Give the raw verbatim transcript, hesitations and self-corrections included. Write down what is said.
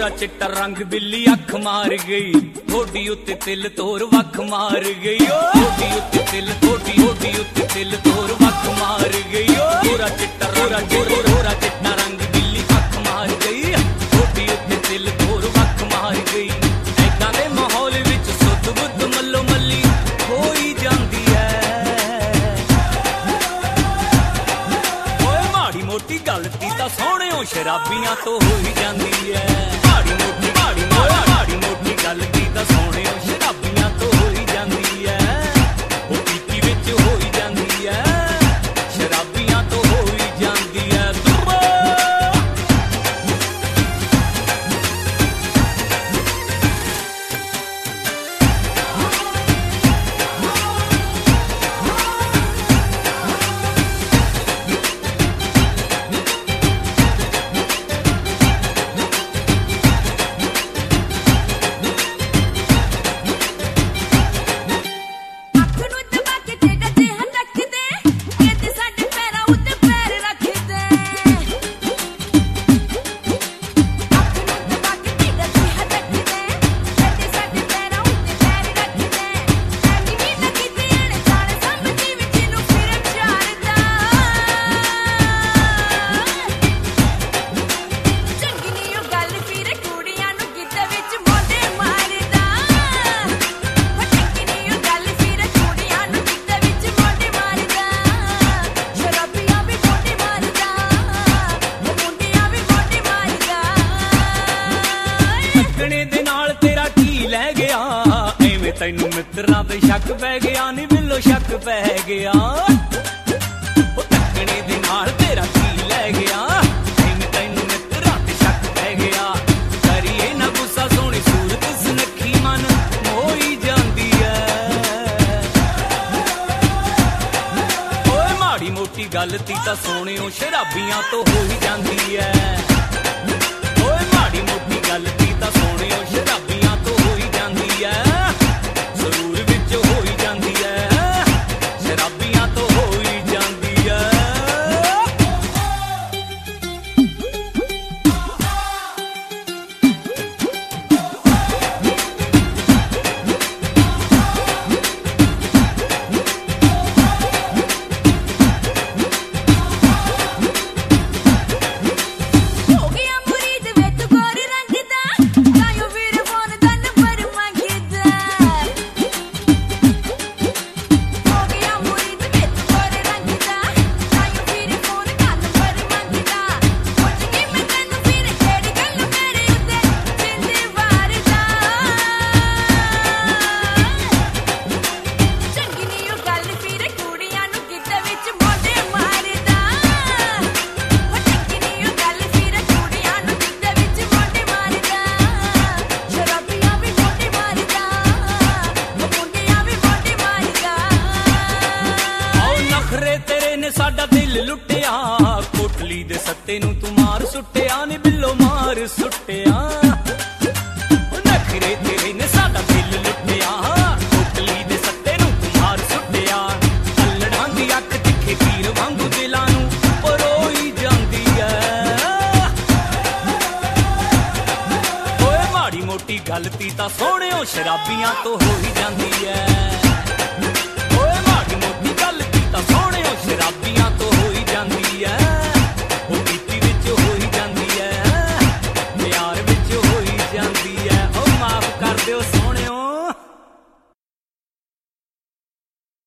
गोरा चिट्टा रंग बिल्ली अख मार गई होडी उत्ते तिल तोर वख मार गई होडी उत्ते तिल होडी होडी उत्ते तिल तोर वख मार गई गोरा चिट्टा गोरा गोरा गोरा चिट्टा रंग बिल्ली अख मार गई होडी उत्ते तिल तोर वख मार गई ऐदां दे माहौल विच सुध बुध मल्लो मल्ली हो ही जांदी है ओए माड़ी मोटी गलती तां सोहणिओ शराबियां तो हो ही जांदी है माड़ी मोटी माड़ी माड़ी मोटी गलती तां सोहणिओ शराबियां तो हो ही जांदी है ओ पीती विच हो ही जांदी है शराबियां तो हो ही जांदी है तैनू मित्रां ते शक पै गया नी बिल्लो शक पै गया तकने दे नाल तेरा की लै गया तैनू मित्रां ते शक पै गया करिए ना गुस्सा सोहनी सूरत सुनखी मन हो ही जांदी है ओए माड़ी मोटी गलती तां सोहणिओ शराबियां तो हो ही जांदी है ओए माड़ी मोटी गलती तां सोहणिओ शराबियां तो हो ही जांदी है जरूर विच हो ही जांदी है शराबियां तो हो ही जांदी है हो गया मुरीद विच गोरे रंग दा कायो वीर फोन दा नंबर मंगदा हो गया मुरीद विच गोरे रंग दा कायो वीर फोन दा नंबर मंगदा पुੱਛ के मैं तैनू फिर जेड़ी गल मेरे उत्ते जिंदे वारदा चंगी नी ओ गल फिर कुड़ियां नू किते विच मोढे मारदा हो चंगी नी ओ गल फिर कुड़ियां नू किते विच मोढे मारदा शराबियां भी मोढे मारदा ओ मुंडियां भी मोढे मारदा आओ नखरे तेरे ने साडा दिल लुटिया कोटली दे सत्ते नू तू मार सुट्टिया नी बिल्लो मार सुट्टिया ओ नखरे तेरे ने साडा दिल लुटिया कोटली दे सत्ते नू तू मार सुट्टिया अल्लड़ां दी अख तिखे तीर वांगू दिलां नू परोई जांदी है ओए माड़ी मोटी गलती तां सोहणिओ शराबियां तो हो ही जांदी है ओए माड़ी मोटी गलती तां सोहणिओ शराबियां